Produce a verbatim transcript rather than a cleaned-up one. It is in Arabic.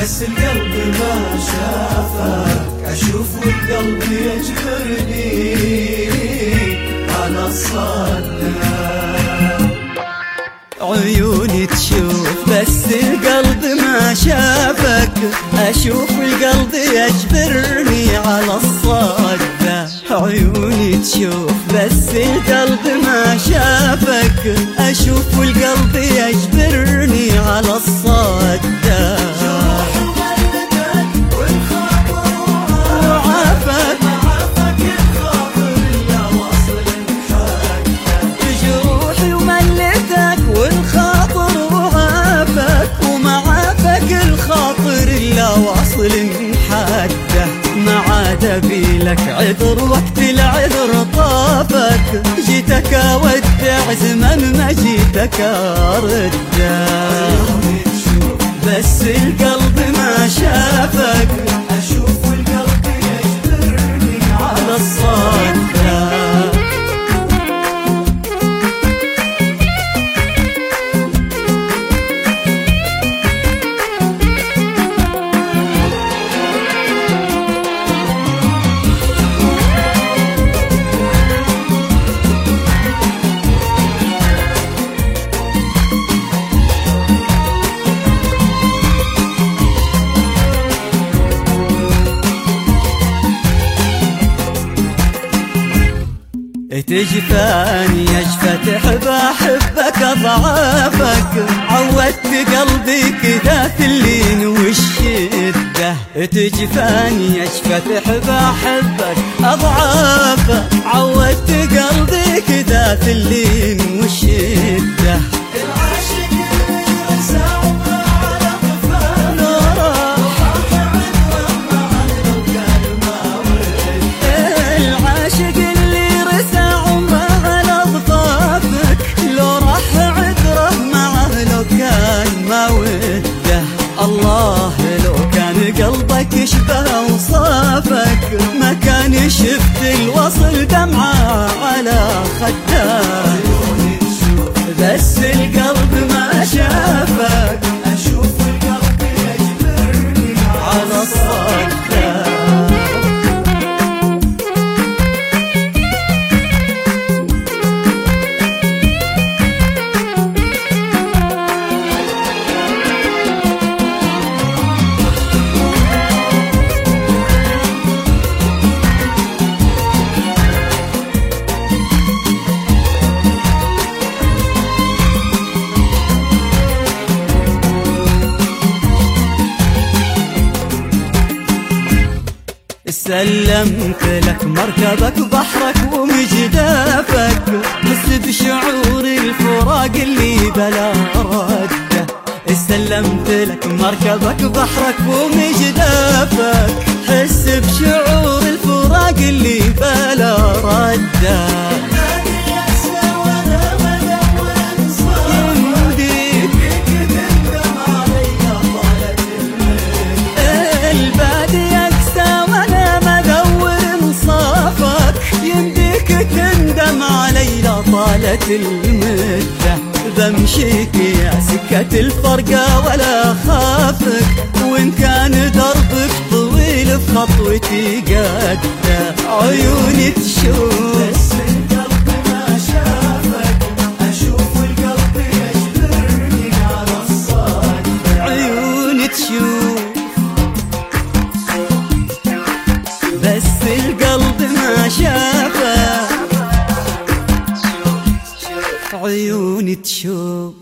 بس القلب ما شافك أشوف والقلب يجبرني على الصدى. عيوني تشوف بس القلب ما شافك أشوف القلب يجبرني على الصدى. عيوني تشوف بس القلب ما شافك أشوف القلب يجبرني على الصدى. واصل حده ما عاد بيلك عذر وقت العذر طافك. جيتك اودع زمن ما جيتك ارده. بس القلب ما شافك أشوف القلب يجبرني على الصدى. تجفاني أجفى تحب أحبك أضعافك. عودت قلبي كذا في اللين والشدة. تجفاني أجفى تحب أحبك أضعافك. عودت قلبي كذا في اللين والشدة. الله لو كان قلبك يشبه اوصافك ما كان شفت الوصل دمعة على خدك. بس القلب ما شافك أشوف القلب يجبرني على الصدى. سلمت لك مركبك بحرك ومجدافك. حس بشعور الفراق اللي بلا رده. سلمت لك مركبك بحرك ومجدافك. حس بشعور الفراق اللي بلا رده. طالت المدة بمشيك يا سكة الفرقة ولا خافك. وإن كان دربك طويل في خطوتي قده. عيوني تشوف بس القلب ما شافك أشوف القلب يجبرني على الصدى. عيوني تشوف بس القلب ما شافك. عيوني تشوف